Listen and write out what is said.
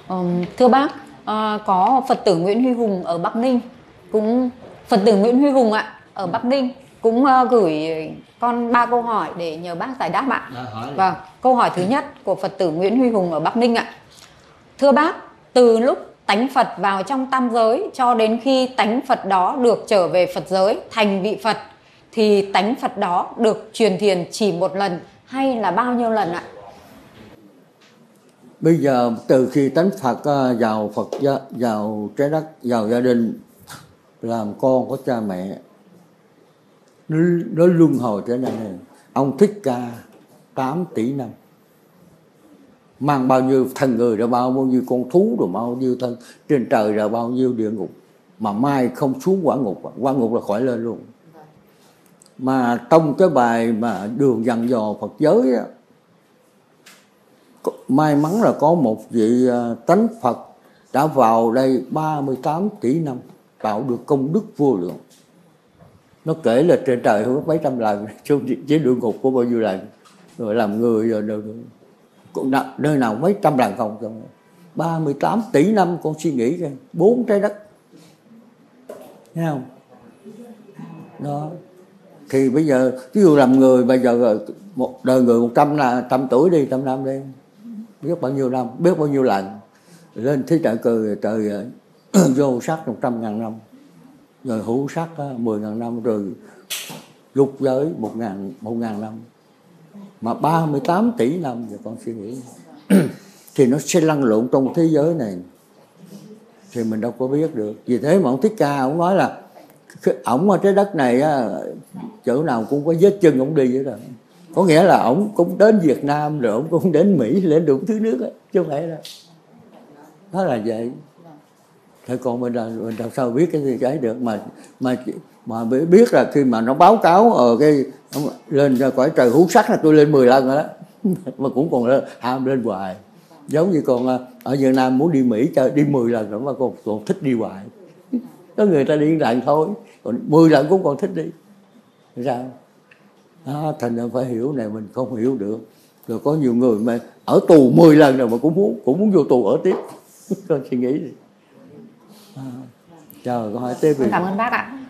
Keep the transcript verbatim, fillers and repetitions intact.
Ừm, thưa bác, à, có Phật tử Nguyễn Huy Hùng ở Bắc Ninh, cũng Phật tử Nguyễn Huy Hùng ạ, ở Bắc Ninh cũng uh, gửi con ba câu hỏi để nhờ bác giải đáp ạ. À, Vâng, câu hỏi thứ nhất của Phật tử Nguyễn Huy Hùng ở Bắc Ninh ạ. Thưa bác, từ lúc tánh Phật vào trong tam giới cho đến khi tánh Phật đó được trở về Phật giới thành vị Phật, thì tánh Phật đó được truyền thiền chỉ một lần hay là bao nhiêu lần ạ? Bây giờ từ khi tánh Phật vào Phật vào trái đất, vào gia đình, làm con của cha mẹ, nó, nó luân hồi trở nên này. Ông Thích Ca tám tỷ năm, mang bao nhiêu thân người ra, bao nhiêu con thú rồi, bao nhiêu thân trên trời ra, bao nhiêu địa ngục, mà mai không xuống quả ngục, quả ngục là khỏi lên luôn. Mà trong cái bài mà đường dặn dò Phật giới á, may mắn là có một vị tánh Phật đã vào đây ba mươi tám tỷ năm, tạo được công đức vô lượng. Nó kể là trên trời hơn mấy trăm lần, chế địa ngục của bao nhiêu lần, rồi làm người rồi, rồi, rồi nơi nào mấy trăm lần không không ba mươi tám tỷ năm. Con suy nghĩ coi, bốn trái đất, thấy không? Đó thì bây giờ ví dụ làm người bây giờ một đời người một trăm là trăm tuổi đi, trăm năm đi, biết bao nhiêu năm, biết bao nhiêu lần lên thế trời cười trời vô sắc một trăm ngàn năm, rồi hữu sắc mười ngàn năm, rồi lục giới một ngàn một ngàn năm, mà ba mươi tám tỷ năm. Giờ con suy nghĩ thì nó sẽ lăn lộn trong thế giới này, thì mình đâu có biết được. Vì thế mà ông Thích Ca ông nói là ổng ở trái đất này á, chỗ nào cũng có vết chân ổng đi vậy đó. Có nghĩa là ổng cũng đến Việt Nam, rồi ổng cũng đến Mỹ, lên đủ thứ nước á, chứ không phải là đó là vậy. Thế còn mình là mình làm sao biết cái gì cái được, mà mà mà biết là khi mà nó báo cáo ở cái lên ra cõi trời hữu sắc là tôi lên mười lần rồi đó mà cũng còn lên, ham lên hoài. Giống như còn ở Việt Nam muốn đi Mỹ chơi đi mười lần rồi mà còn, còn thích đi hoài. Có người ta đi lần thôi, còn mười lần cũng còn thích đi. Sao? Đó, thành ra phải hiểu này, mình không hiểu được. Rồi có nhiều người mà ở tù mười lần rồi mà cũng muốn cũng muốn vô tù ở tiếp. Con suy nghĩ gì? À, chờ con hỏi tiếp đi. Cảm ơn bác ạ.